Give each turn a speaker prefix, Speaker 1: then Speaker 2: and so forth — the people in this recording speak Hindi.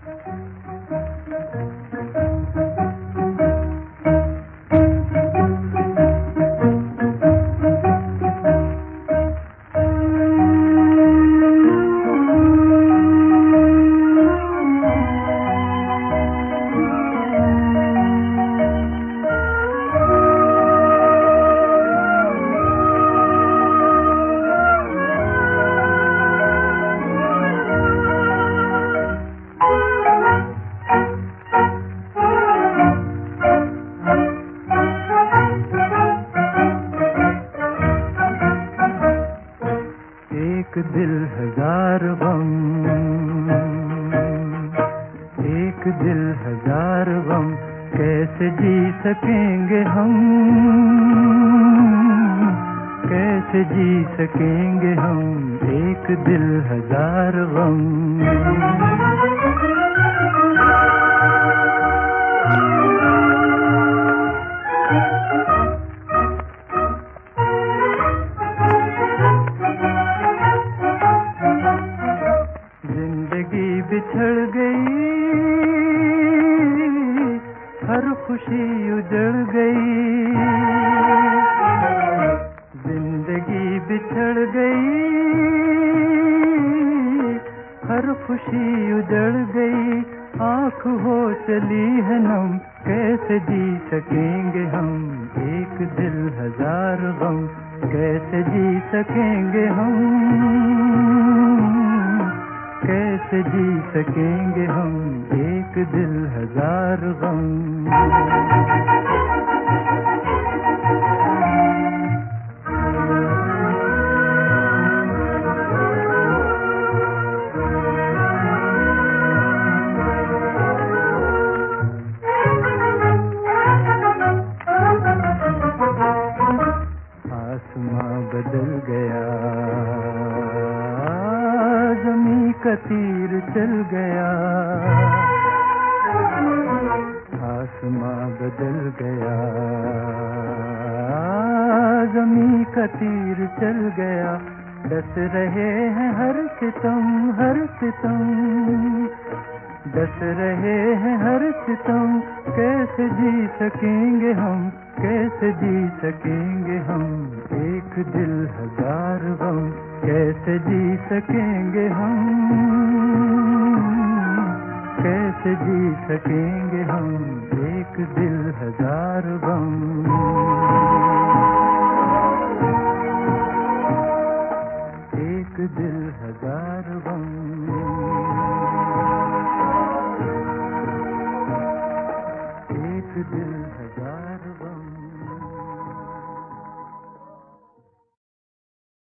Speaker 1: एक दिल हजार गम, एक दिल हजार गम, कैसे जी सकेंगे हम, कैसे जी सकेंगे हम, एक दिल हजार गम। जिंदगी बिछड़ गई, हर खुशी उजड़ गई, जिंदगी बिछड़ गई, हर खुशी उजड़ गई, आँख हो चली है नम, कैसे जी सकेंगे हम, एक दिल हजार गम, कैसे जी सकेंगे हम, कैसे जी सकेंगे हम, एक दिल हजार गम। आसमां बदल गया, ज़मीं का तीर चल गया, आसमां बदल गया, ज़मीं का तीर चल गया, डस रहे हैं हर सितम, हर सितम, डस रहे हैं हर सितम, कैसे जी सकेंगे हम, कैसे जी सकेंगे हम, एक दिल हजार गम, कैसे जी सकेंगे हम, कैसे जी सकेंगे हम, एक दिल हजार गम। एक दिल हजार गम, एक दिल हजार गम।